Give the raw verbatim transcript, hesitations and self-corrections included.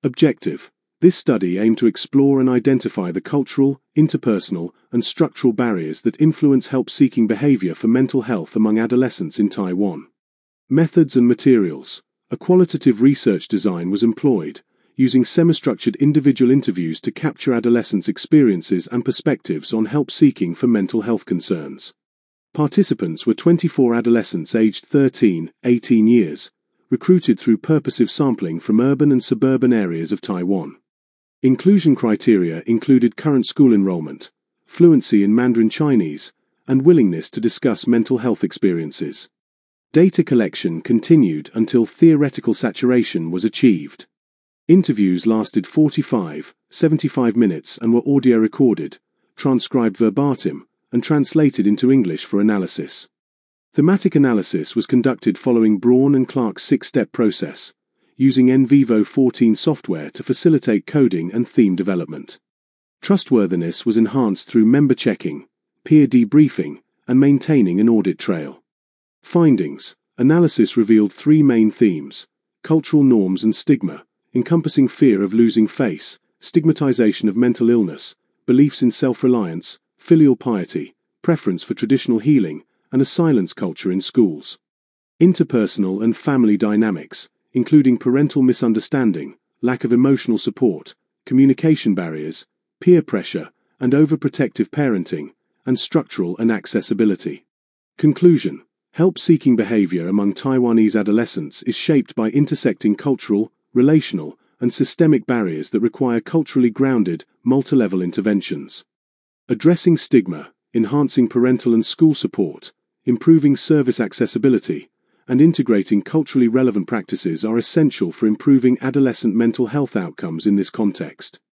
Objective: this study aimed to explore and identify the cultural, interpersonal, and structural barriers that influence help-seeking behavior for mental health among adolescents in Taiwan. Methods and materials: a qualitative research design was employed, using semi-structured individual interviews to capture adolescents' experiences and perspectives on help-seeking for mental health concerns. Participants were twenty-four adolescents aged thirteen to eighteen years, recruited through purposive sampling from urban and suburban areas of Taiwan. Inclusion criteria included current school enrollment, fluency in Mandarin Chinese, and willingness to discuss mental health experiences. Data collection continued until theoretical saturation was achieved. Interviews lasted forty-five to seventy-five minutes and were audio recorded, transcribed verbatim, and translated into English for analysis. Thematic analysis was conducted following Braun and Clark's six-step process, using N Vivo fourteen software to facilitate coding and theme development. Trustworthiness was enhanced through member checking, peer debriefing, and maintaining an audit trail. Findings: analysis revealed three main themes: cultural norms and stigma, encompassing fear of losing face, stigmatization of mental illness, beliefs in self-reliance, filial piety, preference for traditional healing, and a silence culture in schools. Interpersonal and family dynamics, including parental misunderstanding, lack of emotional support, communication barriers, peer pressure, and overprotective parenting, and structural inaccessibility. Conclusion: help-seeking behavior among Taiwanese adolescents is shaped by intersecting cultural, relational, and systemic barriers that require culturally grounded, multi-level interventions. Addressing stigma, enhancing parental and school support, improving service accessibility, and integrating culturally relevant practices are essential for improving adolescent mental health outcomes in this context.